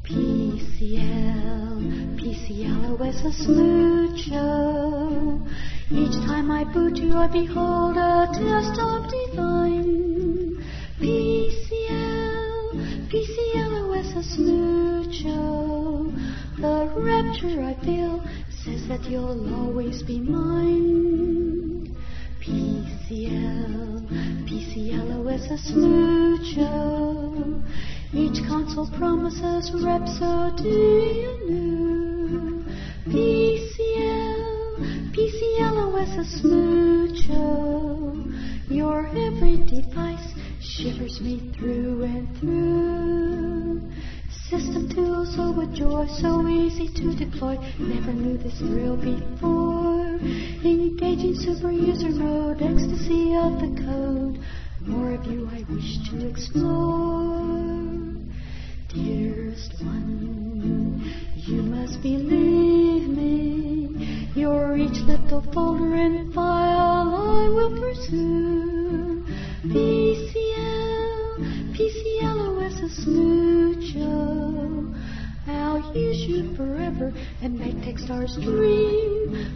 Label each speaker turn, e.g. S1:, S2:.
S1: PCL, PCL is a smoocho. Each time I boot you, I behold a test of divine. PCL, PCL is a smoocho. The rapture I feel says that you'll always be mine. PCL, PCL is a smoocho. Each console promises Rhapsody new. PCL, PCL is a smoocho. Your every device shivers me through and through. System tools overjoy, so easy to deploy. Never knew this thrill before. Engaging super user mode, ecstasy of the code. More of you I wish to explore. Dearest one, you must believe me. Your each little folder and file I will pursue. PCL, PCL is a smoocho. I'll use you forever and make Techstars dream.